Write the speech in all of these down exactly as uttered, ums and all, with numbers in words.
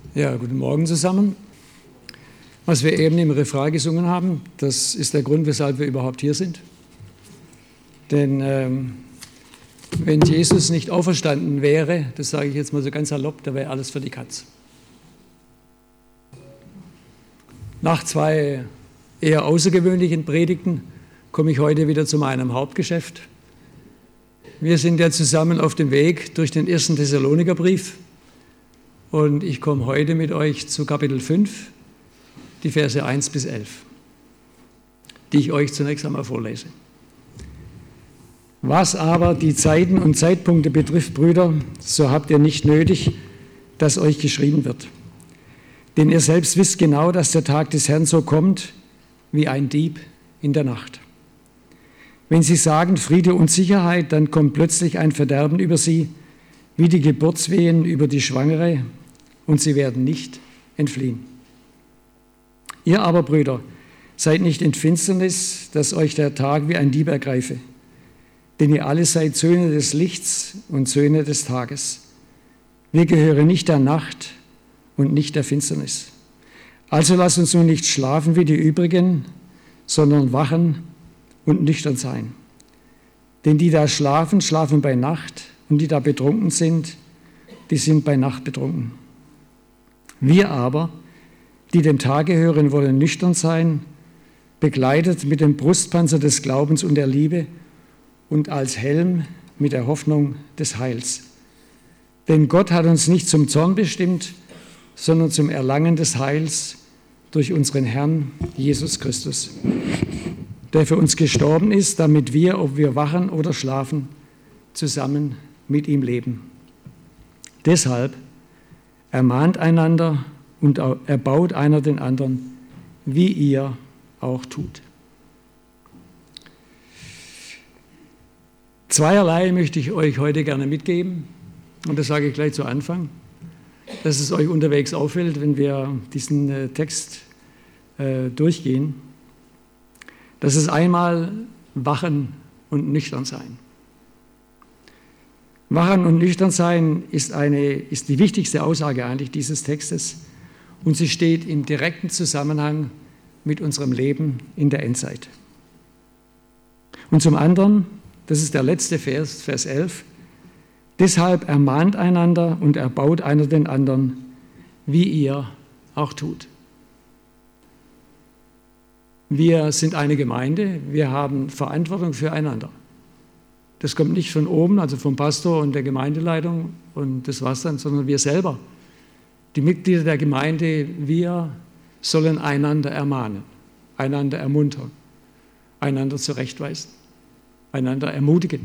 Ja, guten Morgen zusammen. Was wir eben im Refrain gesungen haben, das ist der Grund, weshalb wir überhaupt hier sind. Denn ähm, wenn Jesus nicht auferstanden wäre, das sage ich jetzt mal so ganz salopp, da wäre alles für die Katz. Nach zwei eher außergewöhnlichen Predigten komme ich heute wieder zu meinem Hauptgeschäft. Wir sind ja zusammen auf dem Weg durch den ersten Thessalonikerbrief und ich komme heute mit euch zu Kapitel fünf, die Verse eins bis elf, die ich euch zunächst einmal vorlese. Was aber die Zeiten und Zeitpunkte betrifft, Brüder, so habt ihr nicht nötig, dass euch geschrieben wird. Denn ihr selbst wisst genau, dass der Tag des Herrn so kommt, wie ein Dieb in der Nacht. Wenn sie sagen Friede und Sicherheit, dann kommt plötzlich ein Verderben über sie, wie die Geburtswehen über die Schwangere, und sie werden nicht entfliehen. Ihr aber, Brüder, seid nicht in Finsternis, dass euch der Tag wie ein Dieb ergreife. Denn ihr alle seid Söhne des Lichts und Söhne des Tages. Wir gehören nicht der Nacht und nicht der Finsternis. Also lasst uns nun nicht schlafen wie die übrigen, sondern wachen und nüchtern sein. Denn die da schlafen, schlafen bei Nacht, und die da betrunken sind, die sind bei Nacht betrunken. Wir aber, die dem Tage gehören, wollen nüchtern sein, bekleidet mit dem Brustpanzer des Glaubens und der Liebe und als Helm mit der Hoffnung des Heils. Denn Gott hat uns nicht zum Zorn bestimmt, sondern zum Erlangen des Heils durch unseren Herrn Jesus Christus, der für uns gestorben ist, damit wir, ob wir wachen oder schlafen, zusammen mit ihm leben. Deshalb ermahnt einander und erbaut einer den anderen, wie ihr auch tut. Zweierlei möchte ich euch heute gerne mitgeben, und das sage ich gleich zu Anfang, dass es euch unterwegs auffällt, wenn wir diesen äh, Text äh, durchgehen. Das ist einmal Wachen und Nüchtern sein. Wachen und nüchtern sein ist, eine, ist die wichtigste Aussage eigentlich dieses Textes, und sie steht im direkten Zusammenhang mit unserem Leben in der Endzeit. Und zum anderen, das ist der letzte Vers, Vers elf, deshalb ermahnt einander und erbaut einer den anderen, wie ihr auch tut. Wir sind eine Gemeinde, wir haben Verantwortung füreinander. Das kommt nicht von oben, also vom Pastor und der Gemeindeleitung und das war's dann, sondern wir selber, die Mitglieder der Gemeinde, wir sollen einander ermahnen, einander ermuntern, einander zurechtweisen, einander ermutigen.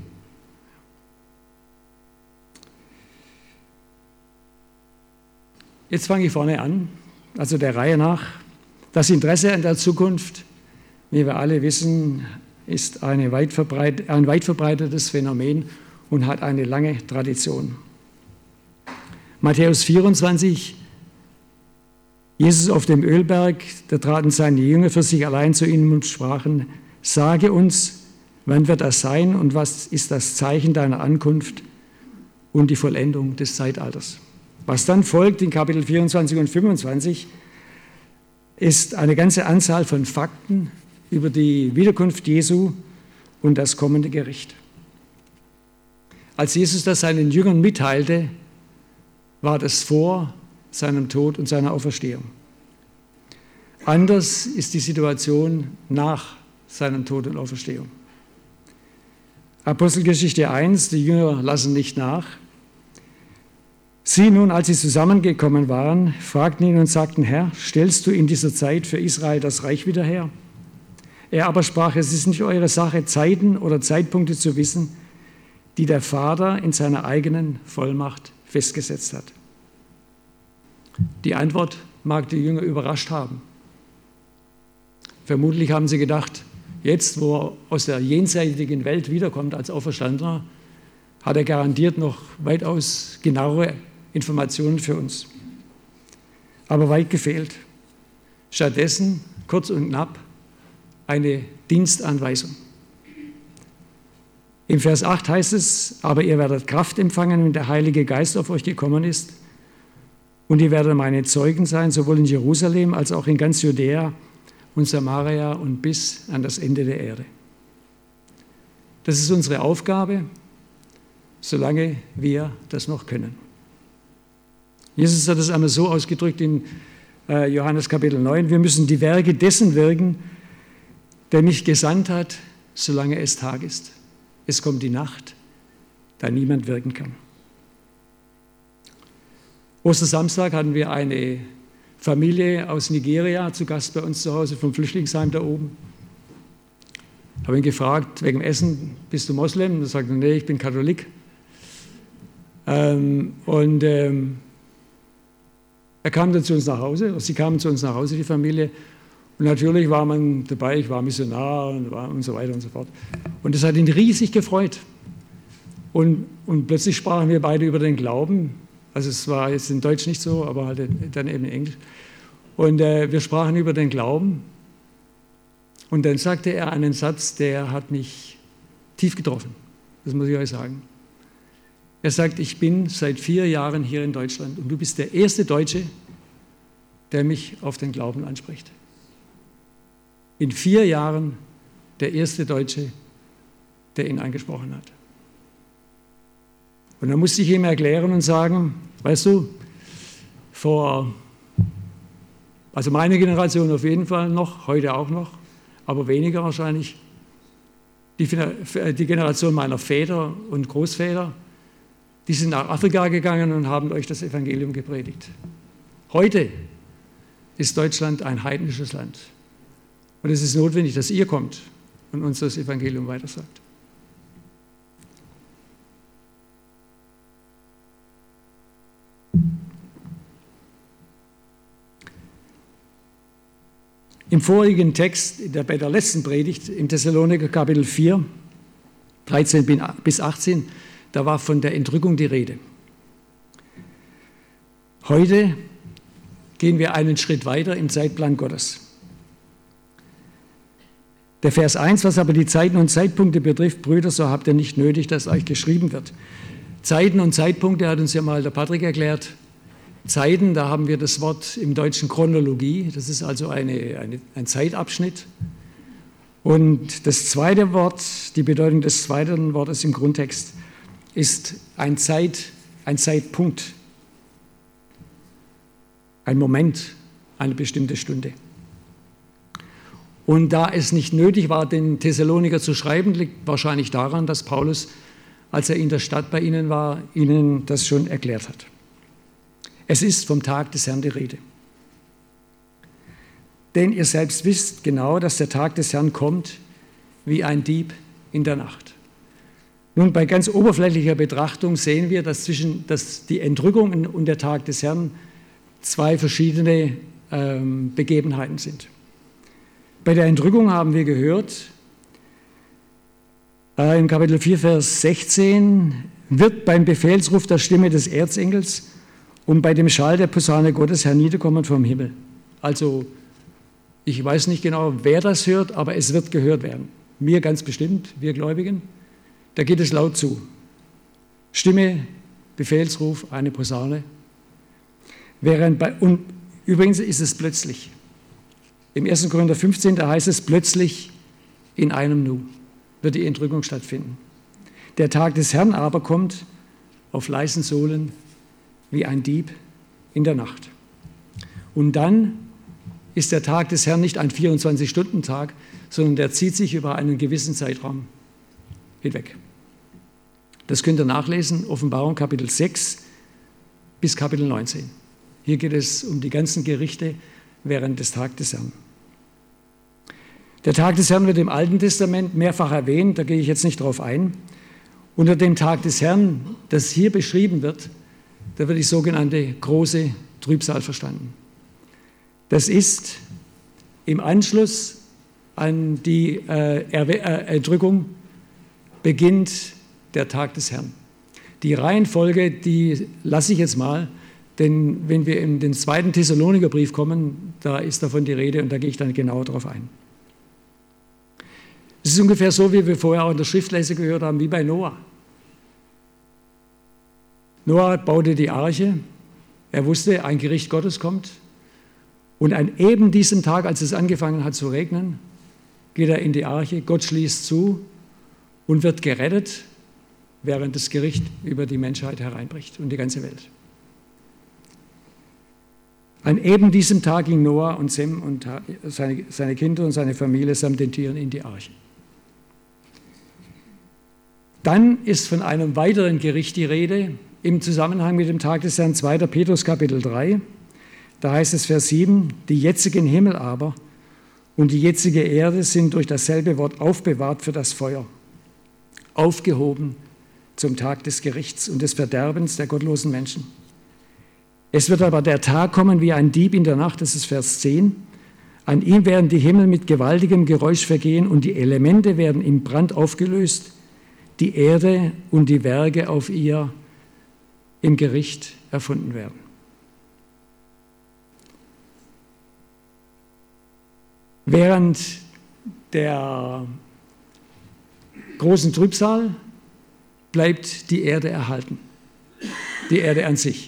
Jetzt fange ich vorne an, also der Reihe nach. Das Interesse an der Zukunft, wie wir alle wissen, ist eine weit verbreit, ein weit verbreitetes Phänomen und hat eine lange Tradition. Matthäus vierundzwanzig, Jesus auf dem Ölberg, da traten seine Jünger für sich allein zu ihm und sprachen, sage uns, wann wird das sein und was ist das Zeichen deiner Ankunft und die Vollendung des Zeitalters. Was dann folgt in Kapitel vierundzwanzig und fünfundzwanzig, ist eine ganze Anzahl von Fakten über die Wiederkunft Jesu und das kommende Gericht. Als Jesus das seinen Jüngern mitteilte, war das vor seinem Tod und seiner Auferstehung. Anders ist die Situation nach seinem Tod und Auferstehung. Apostelgeschichte eins, die Jünger lassen nicht nach. Sie nun, als sie zusammengekommen waren, fragten ihn und sagten, Herr, stellst du in dieser Zeit für Israel das Reich wieder her? Er aber sprach, es ist nicht eure Sache, Zeiten oder Zeitpunkte zu wissen, die der Vater in seiner eigenen Vollmacht festgesetzt hat. Die Antwort mag die Jünger überrascht haben. Vermutlich haben sie gedacht, jetzt, wo er aus der jenseitigen Welt wiederkommt als Auferstandener, hat er garantiert noch weitaus genauere Informationen für uns. Aber weit gefehlt. Stattdessen, kurz und knapp, eine Dienstanweisung. Im Vers acht heißt es, aber ihr werdet Kraft empfangen, wenn der Heilige Geist auf euch gekommen ist, Und ihr werdet meine Zeugen sein, sowohl in Jerusalem als auch in ganz Judäa und Samaria und bis an das Ende der Erde. Das ist unsere Aufgabe, solange wir das noch können. Jesus hat es einmal so ausgedrückt in Johannes Kapitel neun, wir müssen die Werke dessen wirken, der mich gesandt hat, solange es Tag ist. Es kommt die Nacht, da niemand wirken kann. Ostersamstag hatten wir eine Familie aus Nigeria zu Gast bei uns zu Hause vom Flüchtlingsheim da oben. Ich habe ihn gefragt, wegen dem Essen, bist du Moslem? Er sagte, nee, ich bin Katholik. Ähm, und ähm, er kam dann zu uns nach Hause, sie kamen zu uns nach Hause, die Familie. Und natürlich war man dabei, ich war Missionar und, war und so weiter und so fort. Und das hat ihn riesig gefreut. Und, und plötzlich sprachen wir beide über den Glauben. Also es war jetzt in Deutsch nicht so, aber halt dann eben in Englisch. Und äh, wir sprachen über den Glauben. Und dann sagte er einen Satz, der hat mich tief getroffen. Das muss ich euch sagen. Er sagt, ich bin seit vier Jahren hier in Deutschland und du bist der erste Deutsche, der mich auf den Glauben anspricht. In vier Jahren der erste Deutsche, der ihn angesprochen hat. Und dann musste ich ihm erklären und sagen, weißt du, vor, also meine Generation auf jeden Fall noch, heute auch noch, aber weniger wahrscheinlich, die, die Generation meiner Väter und Großväter, die sind nach Afrika gegangen und haben euch das Evangelium gepredigt. Heute ist Deutschland ein heidnisches Land. Und es ist notwendig, dass ihr kommt und uns das Evangelium weitersagt. Im vorigen Text, der, bei der letzten Predigt, im Thessaloniker Kapitel vier, dreizehn bis achtzehn, da war von der Entrückung die Rede. Heute gehen wir einen Schritt weiter im Zeitplan Gottes. Der Vers eins, was aber die Zeiten und Zeitpunkte betrifft, Brüder, so habt ihr nicht nötig, dass euch geschrieben wird. Zeiten und Zeitpunkte hat uns ja mal der Patrick erklärt. Zeiten, da haben wir das Wort im Deutschen Chronologie, das ist also eine, eine, ein Zeitabschnitt. Und das zweite Wort, die Bedeutung des zweiten Wortes im Grundtext, ist ein, Zeit, ein Zeitpunkt, ein Moment, eine bestimmte Stunde. Und da es nicht nötig war, den Thessaloniker zu schreiben, liegt wahrscheinlich daran, dass Paulus, als er in der Stadt bei ihnen war, ihnen das schon erklärt hat. Es ist vom Tag des Herrn die Rede. Denn ihr selbst wisst genau, dass der Tag des Herrn kommt wie ein Dieb in der Nacht. Nun, bei ganz oberflächlicher Betrachtung sehen wir, dass zwischen dass die Entrückung und der Tag des Herrn zwei verschiedene ähm, Begebenheiten sind. Bei der Entrückung haben wir gehört, äh, im Kapitel vier, Vers sechzehn, wird beim Befehlsruf der Stimme des Erzengels und bei dem Schall der Posaune Gottes herniederkommen vom Himmel. Also, ich weiß nicht genau, wer das hört, aber es wird gehört werden. Mir ganz bestimmt, wir Gläubigen. Da geht es laut zu. Stimme, Befehlsruf, eine Posaune. Während bei, und übrigens ist es plötzlich. Im ersten Korinther fünfzehn, da heißt es, plötzlich in einem Nu wird die Entrückung stattfinden. Der Tag des Herrn aber kommt auf leisen Sohlen wie ein Dieb in der Nacht. Und dann ist der Tag des Herrn nicht ein vierundzwanzig-Stunden-Tag, sondern der zieht sich über einen gewissen Zeitraum hinweg. Das könnt ihr nachlesen, Offenbarung Kapitel sechs bis Kapitel neunzehn. Hier geht es um die ganzen Gerichte während des Tages des Herrn. Der Tag des Herrn wird im Alten Testament mehrfach erwähnt, da gehe ich jetzt nicht drauf ein. Unter dem Tag des Herrn, das hier beschrieben wird, da wird die sogenannte große Trübsal verstanden. Das ist im Anschluss an die äh, Entrückung beginnt der Tag des Herrn. Die Reihenfolge, die lasse ich jetzt mal, denn wenn wir in den zweiten Thessalonikerbrief kommen, da ist davon die Rede und da gehe ich dann genauer drauf ein. Es ist ungefähr so, wie wir vorher auch in der Schriftlese gehört haben, wie bei Noah. Noah baute die Arche, Er wusste, ein Gericht Gottes kommt. Und an eben diesem Tag, als es angefangen hat zu regnen, geht er in die Arche, Gott schließt zu und wird gerettet, während das Gericht über die Menschheit hereinbricht und die ganze Welt. An eben diesem Tag ging Noah und Sem und seine, seine Kinder und seine Familie samt den Tieren in die Arche. Dann ist von einem weiteren Gericht die Rede im Zusammenhang mit dem Tag des Herrn, zweiter Petrus Kapitel drei. Da heißt es Vers sieben, die jetzigen Himmel aber und die jetzige Erde sind durch dasselbe Wort aufbewahrt für das Feuer, aufgehoben zum Tag des Gerichts und des Verderbens der gottlosen Menschen. Es wird aber der Tag kommen wie ein Dieb in der Nacht, das ist Vers zehn. An ihm werden die Himmel mit gewaltigem Geräusch vergehen und die Elemente werden im Brand aufgelöst, die Erde und die Werke auf ihr im Gericht erfunden werden. Während der großen Trübsal bleibt die Erde erhalten, die Erde an sich.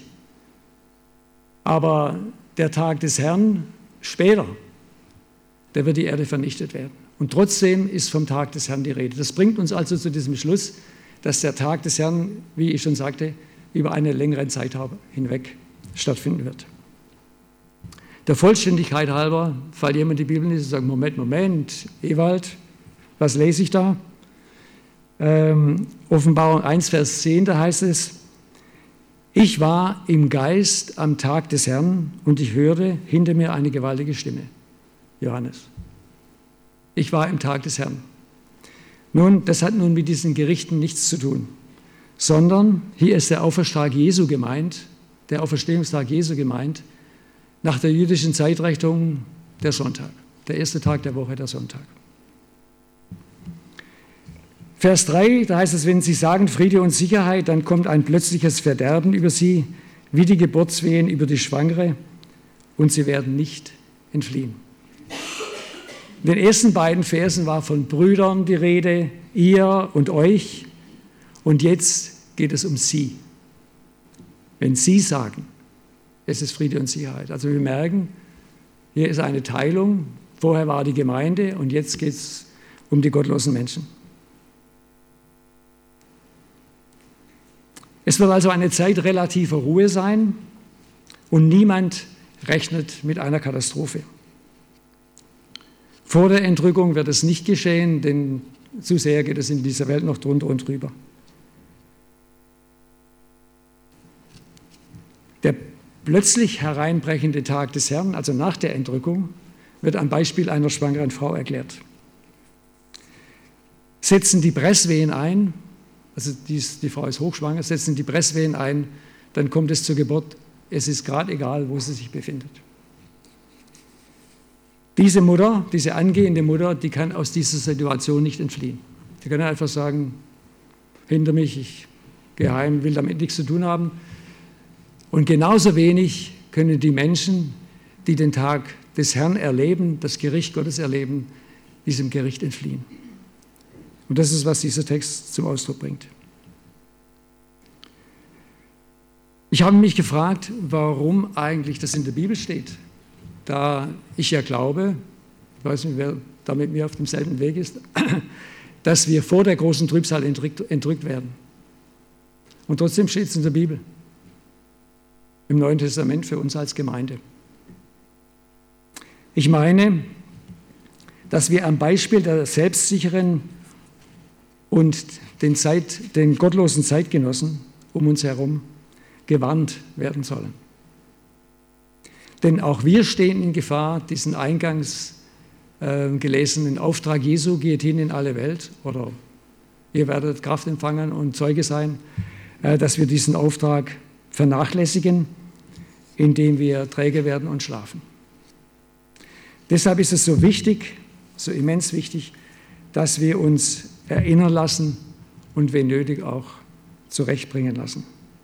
Aber der Tag des Herrn später, da wird die Erde vernichtet werden. Und trotzdem ist vom Tag des Herrn die Rede. Das bringt uns also zu diesem Schluss, dass der Tag des Herrn, wie ich schon sagte, über eine längere Zeit hinweg stattfinden wird. Der Vollständigkeit halber, falls jemand die Bibel liest und sagt, Moment, Moment, Ewald, was lese ich da? Ähm, Offenbarung eins, Vers zehn, da heißt es, ich war im Geist am Tag des Herrn und ich hörte hinter mir eine gewaltige Stimme. Johannes. Ich war im Tag des Herrn. Nun, das hat nun mit diesen Gerichten nichts zu tun, sondern hier ist der Auferstehungstag Jesu gemeint, der Auferstehungstag Jesu gemeint, nach der jüdischen Zeitrechnung der Sonntag, der erste Tag der Woche, der Sonntag. Vers drei, da heißt es, wenn sie sagen Friede und Sicherheit, dann kommt ein plötzliches Verderben über sie, wie die Geburtswehen über die Schwangere, und sie werden nicht entfliehen. In den ersten beiden Versen war von Brüdern die Rede, ihr und euch, und jetzt geht es um sie. Wenn sie sagen, es ist Friede und Sicherheit. Also wir merken, hier ist eine Teilung, vorher war die Gemeinde und jetzt geht es um die gottlosen Menschen. Es wird also eine Zeit relativer Ruhe sein und niemand rechnet mit einer Katastrophe. Vor der Entrückung wird es nicht geschehen, denn zu sehr geht es in dieser Welt noch drunter und drüber. Der plötzlich hereinbrechende Tag des Herrn, also nach der Entrückung, wird am Beispiel einer schwangeren Frau erklärt. Setzen die Presswehen ein, also die, die Frau ist hochschwanger, setzen die Presswehen ein, dann kommt es zur Geburt. Es ist gerade egal, wo sie sich befindet. Diese Mutter, diese angehende Mutter, die kann aus dieser Situation nicht entfliehen. Die kann einfach sagen, hinter mich, ich gehe heim, will damit nichts zu tun haben. Und genauso wenig können die Menschen, die den Tag des Herrn erleben, das Gericht Gottes erleben, diesem Gericht entfliehen. Und das ist, was dieser Text zum Ausdruck bringt. Ich habe mich gefragt, warum eigentlich das in der Bibel steht. Da ich ja glaube, ich weiß nicht, wer da mit mir auf demselben Weg ist, dass wir vor der großen Trübsal entrückt, entrückt werden. Und trotzdem steht es in der Bibel, im Neuen Testament für uns als Gemeinde. Ich meine, dass wir am Beispiel der selbstsicheren und den, Zeit, den gottlosen Zeitgenossen um uns herum gewarnt werden sollen. Denn auch wir stehen in Gefahr, diesen eingangs äh, gelesenen Auftrag Jesu, geht hin in alle Welt, oder ihr werdet Kraft empfangen und Zeuge sein, äh, dass wir diesen Auftrag vernachlässigen, indem wir träge werden und schlafen. Deshalb ist es so wichtig, so immens wichtig, dass wir uns erinnern lassen und wenn nötig auch zurechtbringen lassen.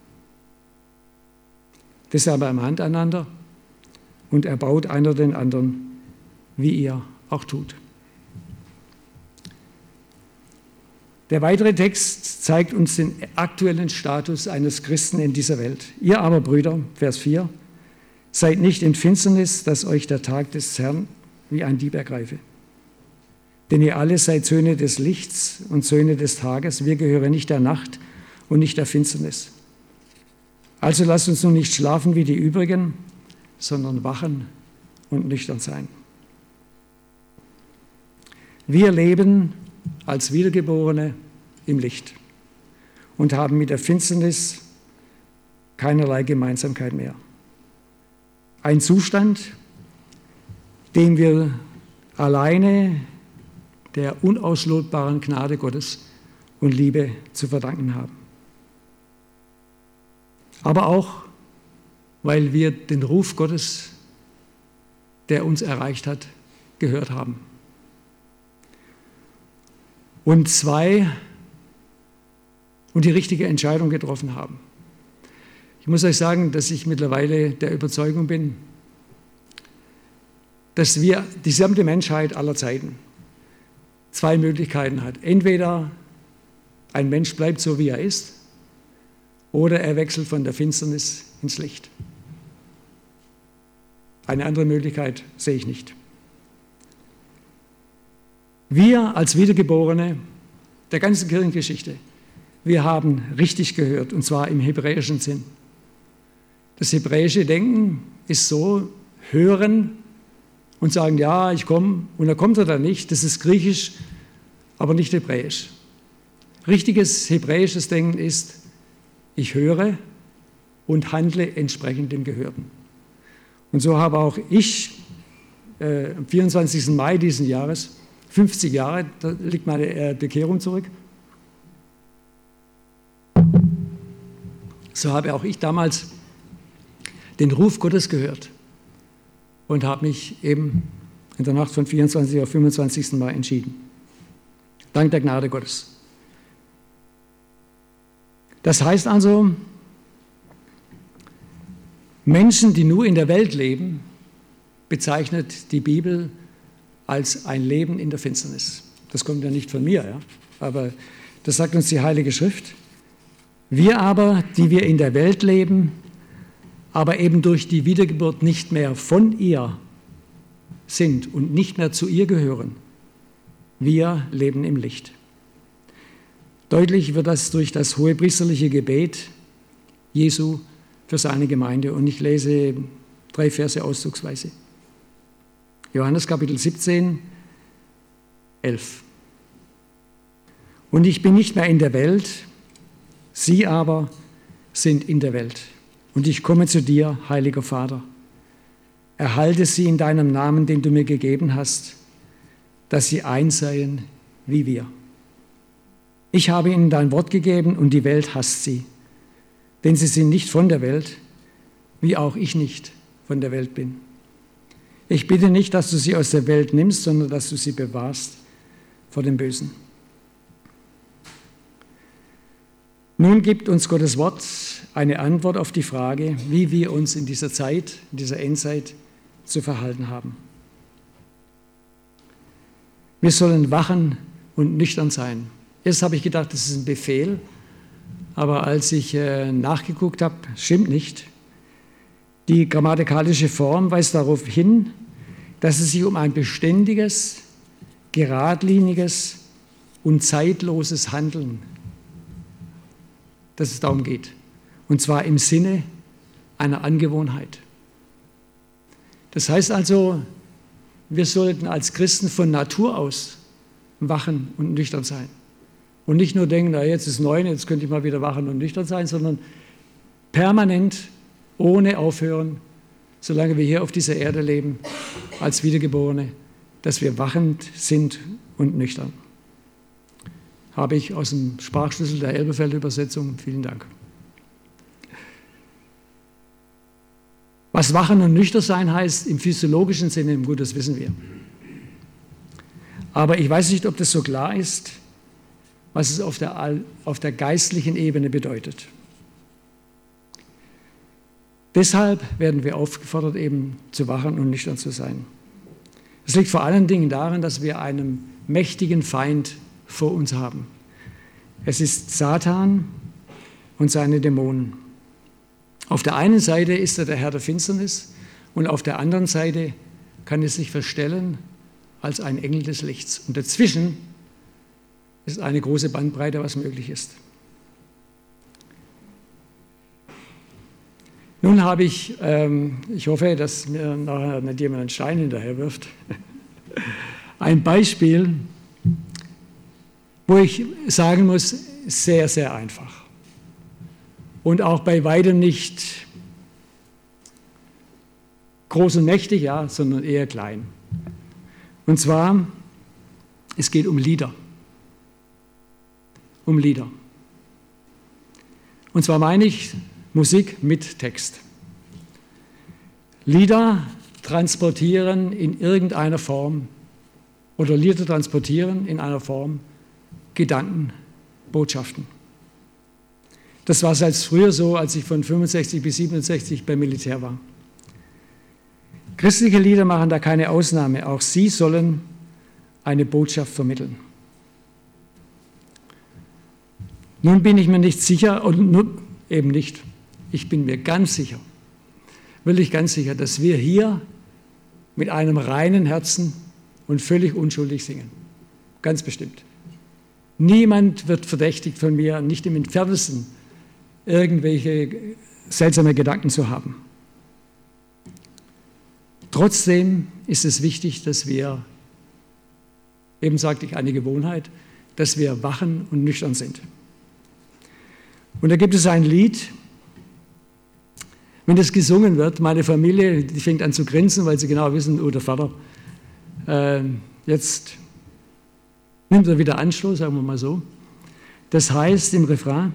Deshalb am Hand einander und erbaut einer den anderen, wie ihr auch tut. Der weitere Text zeigt uns den aktuellen Status eines Christen in dieser Welt. Ihr aber, Brüder, Vers vier, seid nicht in Finsternis, dass euch der Tag des Herrn wie ein Dieb ergreife. Denn ihr alle seid Söhne des Lichts und Söhne des Tages. Wir gehören nicht der Nacht und nicht der Finsternis. Also lasst uns nun nicht schlafen wie die übrigen, sondern wachen und nüchtern sein. Wir leben als Wiedergeborene im Licht und haben mit der Finsternis keinerlei Gemeinsamkeit mehr. Ein Zustand, den wir alleine der unauslotbaren Gnade Gottes und Liebe zu verdanken haben. Aber auch, weil wir den Ruf Gottes, der uns erreicht hat, gehört haben. Und zwei, und die richtige Entscheidung getroffen haben. Ich muss euch sagen, dass ich mittlerweile der Überzeugung bin, dass wir, die gesamte Menschheit aller Zeiten, zwei Möglichkeiten hat. Entweder ein Mensch bleibt so, wie er ist, oder er wechselt von der Finsternis ins Licht. Eine andere Möglichkeit sehe ich nicht. Wir als Wiedergeborene der ganzen Kirchengeschichte, wir haben richtig gehört, und zwar im hebräischen Sinn. Das hebräische Denken ist so, hören und sagen, ja, ich komme, und dann kommt er dann nicht. Das ist griechisch, aber nicht hebräisch. Richtiges hebräisches Denken ist, ich höre und handle entsprechend dem Gehörten. Und so habe auch ich äh, am vierundzwanzigsten Mai diesen Jahres, fünfzig Jahre, da liegt meine äh, Bekehrung zurück. So habe auch ich damals den Ruf Gottes gehört und habe mich eben in der Nacht von vierundzwanzigsten auf fünfundzwanzigsten Mai entschieden. Dank der Gnade Gottes. Das heißt also, Menschen, die nur in der Welt leben, bezeichnet die Bibel als ein Leben in der Finsternis. Das kommt ja nicht von mir, ja? Aber das sagt uns die Heilige Schrift. Wir aber, die wir in der Welt leben, aber eben durch die Wiedergeburt nicht mehr von ihr sind und nicht mehr zu ihr gehören, wir leben im Licht. Deutlich wird das durch das hohepriesterliche Gebet Jesu für seine Gemeinde. Und ich lese drei Verse auszugsweise. Johannes Kapitel siebzehn, elf. Und ich bin nicht mehr in der Welt, sie aber sind in der Welt. Und ich komme zu dir, heiliger Vater. Erhalte sie in deinem Namen, den du mir gegeben hast, dass sie eins seien wie wir. Ich habe ihnen dein Wort gegeben und die Welt hasst sie, denn sie sind nicht von der Welt, wie auch ich nicht von der Welt bin. Ich bitte nicht, dass du sie aus der Welt nimmst, sondern dass du sie bewahrst vor dem Bösen. Nun gibt uns Gottes Wort eine Antwort auf die Frage, wie wir uns in dieser Zeit, in dieser Endzeit zu verhalten haben. Wir sollen wachen und nüchtern sein. Erst habe ich gedacht, das ist ein Befehl, aber als ich äh, nachgeguckt habe, stimmt nicht. Die grammatikalische Form weist darauf hin, dass es sich um ein beständiges, geradliniges und zeitloses Handeln, dass es darum geht. Und zwar im Sinne einer Angewohnheit. Das heißt also, wir sollten als Christen von Natur aus wachen und nüchtern sein. Und nicht nur denken, na, jetzt ist neun, jetzt könnte ich mal wieder wachen und nüchtern sein, sondern permanent, ohne aufhören, solange wir hier auf dieser Erde leben, als Wiedergeborene, dass wir wachend sind und nüchtern. Habe ich aus dem Sprachschlüssel der Elberfeld-Übersetzung. Vielen Dank. Was wachen und nüchtern sein heißt, im physiologischen Sinne, gut, das wissen wir. Aber ich weiß nicht, ob das so klar ist, was es auf der, auf der geistlichen Ebene bedeutet. Deshalb werden wir aufgefordert, eben zu wachen und nüchtern zu sein. Es liegt vor allen Dingen daran, dass wir einen mächtigen Feind vor uns haben. Es ist Satan und seine Dämonen. Auf der einen Seite ist er der Herr der Finsternis und auf der anderen Seite kann er sich verstellen als ein Engel des Lichts. Und dazwischen ist eine große Bandbreite, was möglich ist. Nun habe ich, ähm, ich hoffe, dass mir nachher nicht jemand einen Stein hinterher wirft, ein Beispiel, wo ich sagen muss, sehr, sehr einfach. Und auch bei weitem nicht groß und mächtig, ja, sondern eher klein. Und zwar, es geht um Lieder. Um Lieder. Und zwar meine ich Musik mit Text. Lieder transportieren in irgendeiner Form oder Lieder transportieren in einer Form Gedanken, Botschaften. Das war seit früher so, als ich von fünfundsechzig bis siebenundsechzig beim Militär war. Christliche Lieder machen da keine Ausnahme. Auch sie sollen eine Botschaft vermitteln. Nun bin ich mir nicht sicher, und nun eben nicht, ich bin mir ganz sicher, wirklich ganz sicher, dass wir hier mit einem reinen Herzen und völlig unschuldig singen. Ganz bestimmt. Niemand wird verdächtigt von mir, nicht im Entferntesten irgendwelche seltsame Gedanken zu haben. Trotzdem ist es wichtig, dass wir, eben sagte ich, eine Gewohnheit, dass wir wachen und nüchtern sind. Und da gibt es ein Lied, wenn das gesungen wird, meine Familie, die fängt an zu grinsen, weil sie genau wissen, oh, der Vater, äh, jetzt nimmt er wieder Anschluss, sagen wir mal so. Das heißt im Refrain,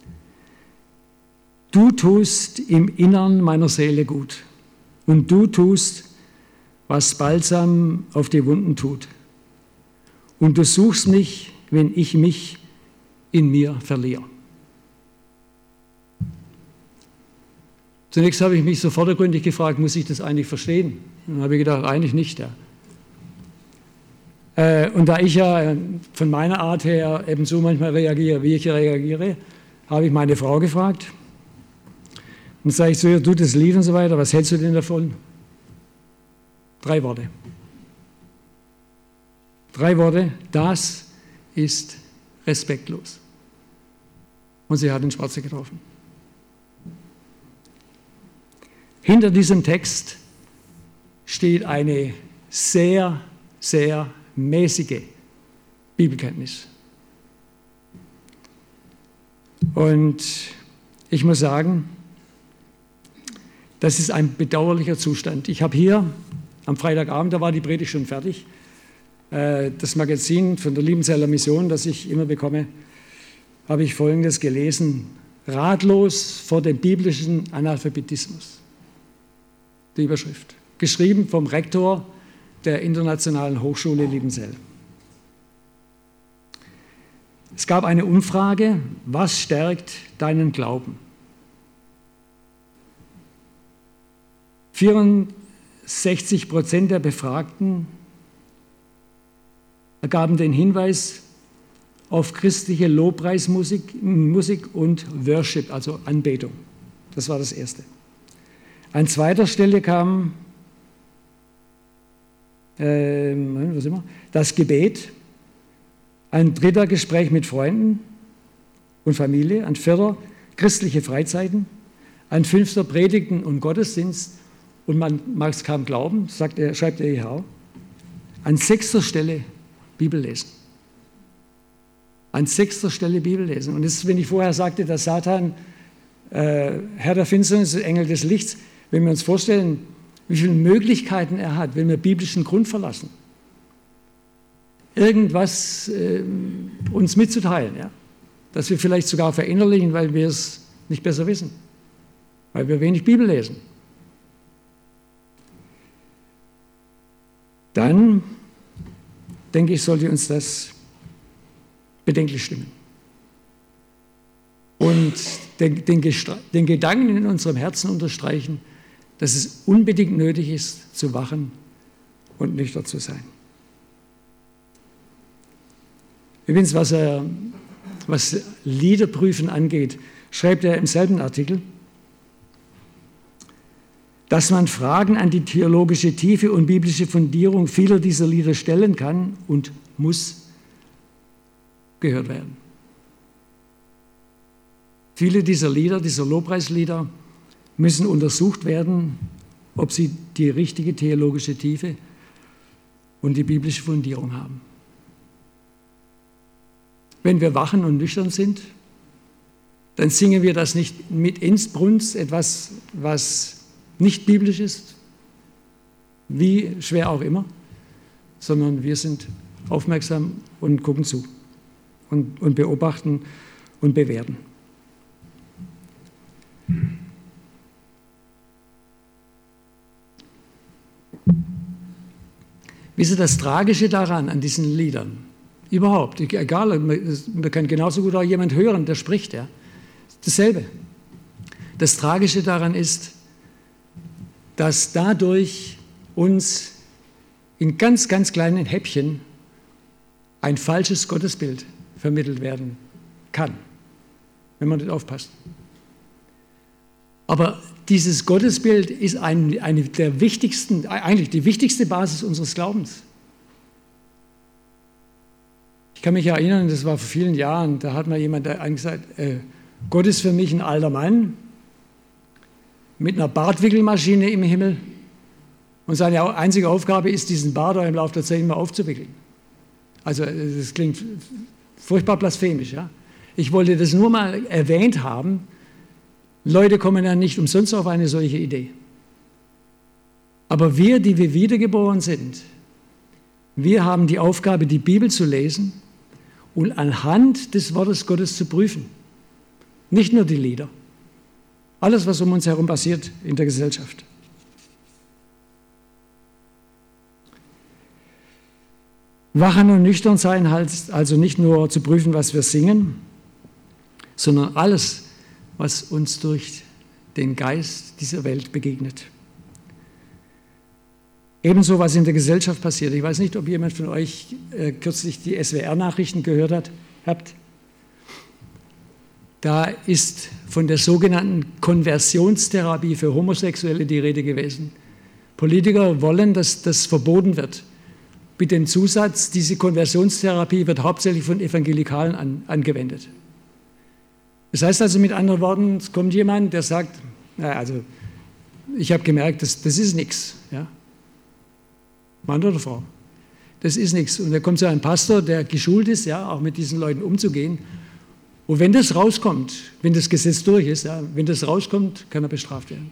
du tust im Innern meiner Seele gut und du tust, was Balsam auf die Wunden tut. Und du suchst mich, wenn ich mich in mir verliere. Zunächst habe ich mich so vordergründig gefragt, muss ich das eigentlich verstehen? Und dann habe ich gedacht, eigentlich nicht. Ja. Äh, und da ich ja von meiner Art her eben so manchmal reagiere, wie ich reagiere, habe ich meine Frau gefragt. Und sage ich so, ja, du das Lied und so weiter, was hältst du denn davon? Drei Worte. Drei Worte, das ist respektlos. Und sie hat den Schwarze getroffen. Hinter diesem Text steht eine sehr, sehr mäßige Bibelkenntnis. Und ich muss sagen, das ist ein bedauerlicher Zustand. Ich habe hier am Freitagabend, da war die Predigt schon fertig, das Magazin von der Liebenzeller Mission, das ich immer bekomme, habe ich Folgendes gelesen: Ratlos vor dem biblischen Analphabetismus. Die Überschrift. Geschrieben vom Rektor der Internationalen Hochschule Liebenzell. Es gab eine Umfrage, was stärkt deinen Glauben? vierundsechzig Prozent der Befragten ergaben den Hinweis auf christliche Lobpreismusik Musik und Worship, also Anbetung. Das war das Erste. An zweiter Stelle kam äh, was immer, das Gebet, ein dritter Gespräch mit Freunden und Familie, ein vierter christliche Freizeiten, ein fünfter Predigten und Gottesdienst und man mag es kaum glauben, sagt er, schreibt der E H. An sechster Stelle Bibellesen. An sechster Stelle Bibellesen. Und das ist, wenn ich vorher sagte, dass Satan äh, Herr der Finsternis, Engel des Lichts, wenn wir uns vorstellen, wie viele Möglichkeiten er hat, wenn wir biblischen Grund verlassen, irgendwas äh, uns mitzuteilen, ja? Dass wir vielleicht sogar verinnerlichen, weil wir es nicht besser wissen, weil wir wenig Bibel lesen. Dann, denke ich, sollte uns das bedenklich stimmen. Und den, den, den Gedanken in unserem Herzen unterstreichen, dass es unbedingt nötig ist, zu wachen und nüchtern zu sein. Übrigens, was er was Liederprüfen angeht, schreibt er im selben Artikel, dass man Fragen an die theologische Tiefe und biblische Fundierung vieler dieser Lieder stellen kann und muss gehört werden. Viele dieser Lieder, dieser Lobpreislieder, müssen untersucht werden, ob sie die richtige theologische Tiefe und die biblische Fundierung haben. Wenn wir wachen und nüchtern sind, dann singen wir das nicht mit Inbrunst, etwas, was nicht biblisch ist, wie schwer auch immer, sondern wir sind aufmerksam und gucken zu und, und beobachten und bewerten. Wisst ihr, das Tragische daran, an diesen Liedern, überhaupt, egal, man kann genauso gut auch jemand hören, der spricht, ja, dasselbe. Das Tragische daran ist, dass dadurch uns in ganz, ganz kleinen Häppchen ein falsches Gottesbild vermittelt werden kann, wenn man nicht aufpasst. Aber dieses Gottesbild ist ein, eine der wichtigsten, eigentlich die wichtigste Basis unseres Glaubens. Ich kann mich erinnern, das war vor vielen Jahren, da hat mal jemand gesagt, äh, Gott ist für mich ein alter Mann mit einer Bartwickelmaschine im Himmel und seine einzige Aufgabe ist, diesen Bart im Laufe der Zeit immer aufzuwickeln. Also das klingt furchtbar blasphemisch. Ja? Ich wollte das nur mal erwähnt haben. Leute kommen ja nicht umsonst auf eine solche Idee. Aber wir, die wir wiedergeboren sind, wir haben die Aufgabe, die Bibel zu lesen und anhand des Wortes Gottes zu prüfen. Nicht nur die Lieder. Alles, was um uns herum passiert in der Gesellschaft. Wachen und nüchtern sein heißt also nicht nur zu prüfen, was wir singen, sondern alles, was uns durch den Geist dieser Welt begegnet. Ebenso, was in der Gesellschaft passiert. Ich weiß nicht, ob jemand von euch äh, kürzlich die S W R-Nachrichten gehört hat, habt. Da ist von der sogenannten Konversionstherapie für Homosexuelle die Rede gewesen. Politiker wollen, dass das verboten wird. Mit dem Zusatz, diese Konversionstherapie wird hauptsächlich von Evangelikalen an, angewendet. Das heißt also mit anderen Worten, es kommt jemand, der sagt, na, also ich habe gemerkt, das, das ist nichts. Ja? Mann oder Frau, das ist nichts. Und da kommt so ein Pastor, der geschult ist, ja, auch mit diesen Leuten umzugehen. Und wenn das rauskommt, wenn das Gesetz durch ist, ja, wenn das rauskommt, kann er bestraft werden.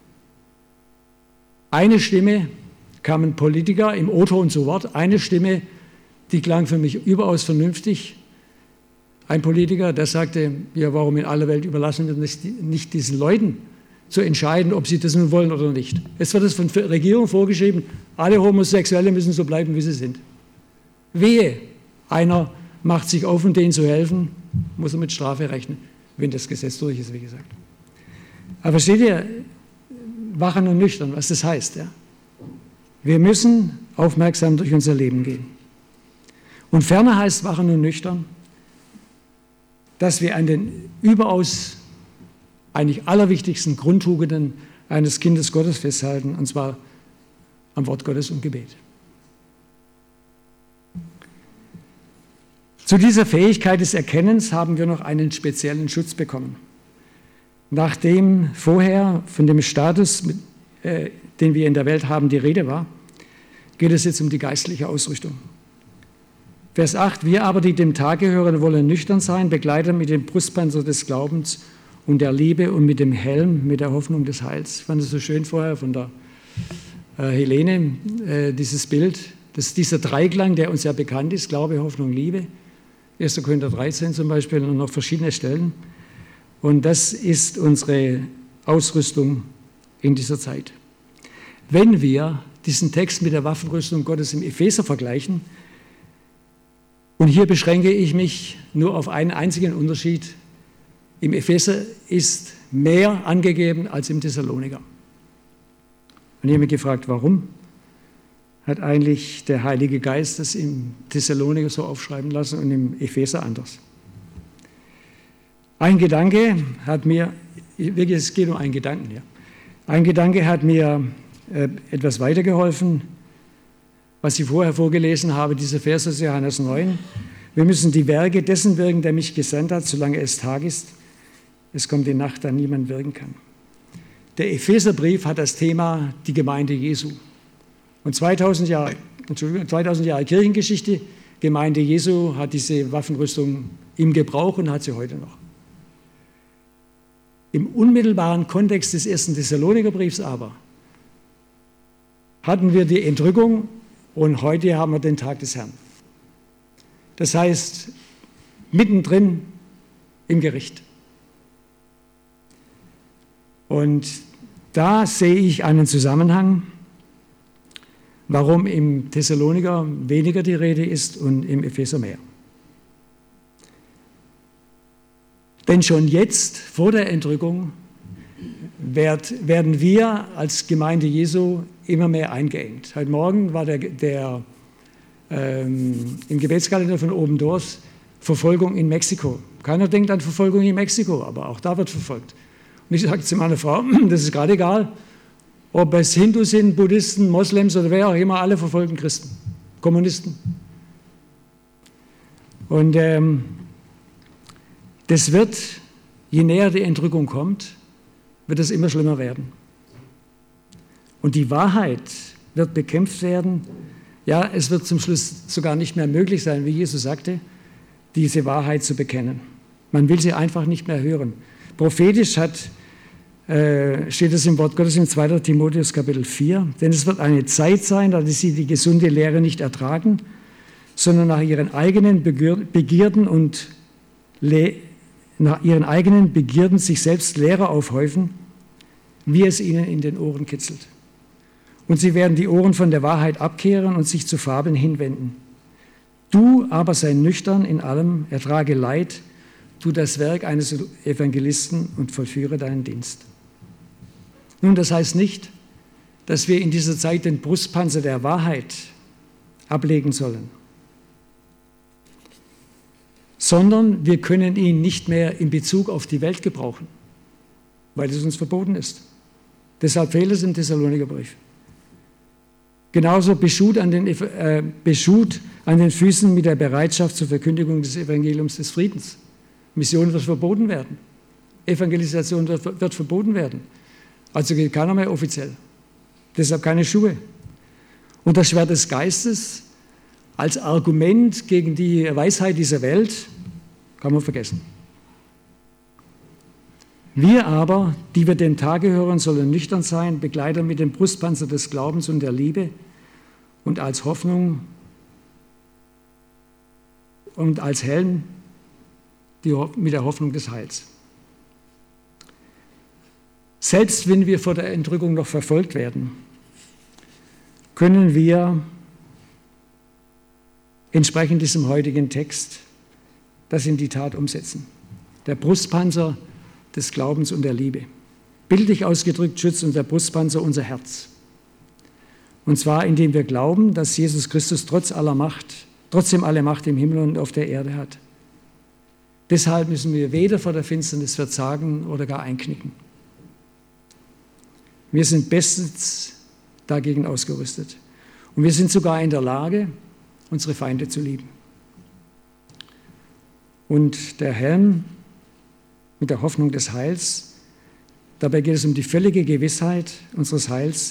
Eine Stimme, kam ein Politiker im O-Ton zu Wort, eine Stimme, die klang für mich überaus vernünftig. Ein Politiker, der sagte, ja, warum in aller Welt überlassen wir das nicht diesen Leuten zu entscheiden, ob sie das nun wollen oder nicht. Es wird das von der Regierung vorgeschrieben, alle Homosexuelle müssen so bleiben, wie sie sind. Wehe, einer macht sich auf, um denen zu helfen, muss er mit Strafe rechnen, wenn das Gesetz durch ist, wie gesagt. Aber versteht ihr, wachen und nüchtern, was das heißt? Ja? Wir müssen aufmerksam durch unser Leben gehen. Und ferner heißt wachen und nüchtern, dass wir an den überaus eigentlich allerwichtigsten Grundtugenden eines Kindes Gottes festhalten, und zwar am Wort Gottes und Gebet. Zu dieser Fähigkeit des Erkennens haben wir noch einen speziellen Schutz bekommen. Nachdem vorher von dem Status, äh, den wir in der Welt haben, die Rede war, geht es jetzt um die geistliche Ausrüstung. Vers acht, wir aber, die dem Tag gehören, wollen nüchtern sein, begleitet mit dem Brustpanzer des Glaubens und der Liebe und mit dem Helm, mit der Hoffnung des Heils. Ich fand es so schön vorher von der äh, Helene, äh, dieses Bild, dass dieser Dreiklang, der uns ja bekannt ist, Glaube, Hoffnung, Liebe, erster Korinther dreizehn zum Beispiel und noch verschiedene Stellen. Und das ist unsere Ausrüstung in dieser Zeit. Wenn wir diesen Text mit der Waffenrüstung Gottes im Epheser vergleichen, und hier beschränke ich mich nur auf einen einzigen Unterschied. Im Epheser ist mehr angegeben als im Thessaloniker. Und ich habe mich gefragt, warum hat eigentlich der Heilige Geist das im Thessaloniker so aufschreiben lassen und im Epheser anders? Ein Gedanke hat mir, wirklich, es geht um einen Gedanken, ja. Ein Gedanke hat mir äh, etwas weitergeholfen, was ich vorher vorgelesen habe, dieser Vers aus Johannes neun. Wir müssen die Werke dessen wirken, der mich gesandt hat, solange es Tag ist. Es kommt die Nacht, da niemand wirken kann. Der Epheserbrief hat das Thema die Gemeinde Jesu. Und zweitausend Jahre, Entschuldigung, zweitausend Jahre Kirchengeschichte, Gemeinde Jesu hat diese Waffenrüstung im Gebrauch und hat sie heute noch. Im unmittelbaren Kontext des ersten Thessalonikerbriefs aber hatten wir die Entrückung und heute haben wir den Tag des Herrn. Das heißt, mittendrin im Gericht. Und da sehe ich einen Zusammenhang, warum im Thessaloniker weniger die Rede ist und im Epheser mehr. Denn schon jetzt, vor der Entrückung, werden wir als Gemeinde Jesu immer mehr eingeengt. Heute Morgen war der, der ähm, im Gebetskalender von Obendorf Verfolgung in Mexiko. Keiner denkt an Verfolgung in Mexiko, aber auch da wird verfolgt. Und ich sage zu meiner Frau, das ist gerade egal, ob es Hindus sind, Buddhisten, Moslems oder wer auch immer, alle verfolgen Christen, Kommunisten. Und ähm, das wird, je näher die Entrückung kommt, wird es immer schlimmer werden. Und die Wahrheit wird bekämpft werden. Ja, es wird zum Schluss sogar nicht mehr möglich sein, wie Jesus sagte, diese Wahrheit zu bekennen. Man will sie einfach nicht mehr hören. Prophetisch hat, äh, steht es im Wort Gottes im zweiten Timotheus Kapitel vier, denn es wird eine Zeit sein, da sie die gesunde Lehre nicht ertragen, sondern nach ihren eigenen Begierden und Le- nach ihren eigenen Begierden sich selbst Lehrer aufhäufen, wie es ihnen in den Ohren kitzelt. Und sie werden die Ohren von der Wahrheit abkehren und sich zu Fabeln hinwenden. Du aber sei nüchtern in allem, ertrage Leid, tu das Werk eines Evangelisten und vollführe deinen Dienst. Nun, das heißt nicht, dass wir in dieser Zeit den Brustpanzer der Wahrheit ablegen sollen, sondern wir können ihn nicht mehr in Bezug auf die Welt gebrauchen, weil es uns verboten ist. Deshalb fehlt es im Thessalonikerbrief. Genauso beschut an, den, äh, beschut an den Füßen mit der Bereitschaft zur Verkündigung des Evangeliums des Friedens. Mission wird verboten werden. Evangelisation wird, wird verboten werden. Also geht keiner mehr offiziell. Deshalb keine Schuhe. Und das Schwert des Geistes als Argument gegen die Weisheit dieser Welt kann man vergessen. Wir aber, die wir dem Tag gehören, sollen nüchtern sein, Begleiter mit dem Brustpanzer des Glaubens und der Liebe und als Hoffnung und als Helm die, mit der Hoffnung des Heils. Selbst wenn wir vor der Entrückung noch verfolgt werden, können wir entsprechend diesem heutigen Text das in die Tat umsetzen. Der Brustpanzer des Glaubens und der Liebe. Bildlich ausgedrückt schützt unser Brustpanzer unser Herz. Und zwar, indem wir glauben, dass Jesus Christus trotz aller Macht, trotzdem alle Macht im Himmel und auf der Erde hat. Deshalb müssen wir weder vor der Finsternis verzagen oder gar einknicken. Wir sind bestens dagegen ausgerüstet. Und wir sind sogar in der Lage, unsere Feinde zu lieben. Und der Helm mit der Hoffnung des Heils, dabei geht es um die völlige Gewissheit unseres Heils.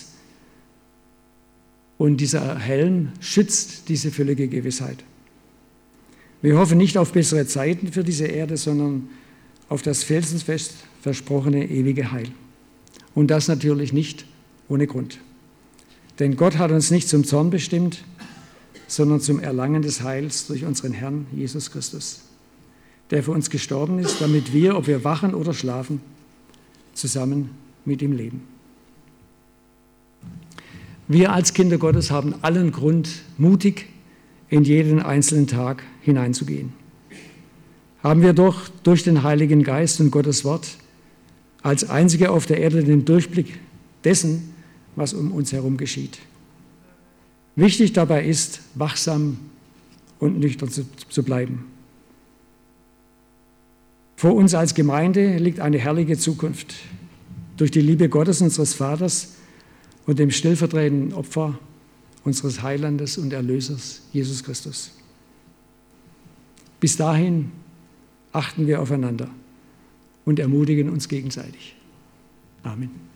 Und dieser Helm schützt diese völlige Gewissheit. Wir hoffen nicht auf bessere Zeiten für diese Erde, sondern auf das felsenfest versprochene ewige Heil. Und das natürlich nicht ohne Grund. Denn Gott hat uns nicht zum Zorn bestimmt, sondern zum Erlangen des Heils durch unseren Herrn Jesus Christus, der für uns gestorben ist, damit wir, ob wir wachen oder schlafen, zusammen mit ihm leben. Wir als Kinder Gottes haben allen Grund, mutig in jeden einzelnen Tag hineinzugehen. Haben wir doch durch den Heiligen Geist und Gottes Wort als Einzige auf der Erde den Durchblick dessen, was um uns herum geschieht. Wichtig dabei ist, wachsam und nüchtern zu, zu bleiben. Vor uns als Gemeinde liegt eine herrliche Zukunft. Durch die Liebe Gottes, unseres Vaters und dem stellvertretenden Opfer unseres Heilandes und Erlösers, Jesus Christus. Bis dahin achten wir aufeinander und ermutigen uns gegenseitig. Amen.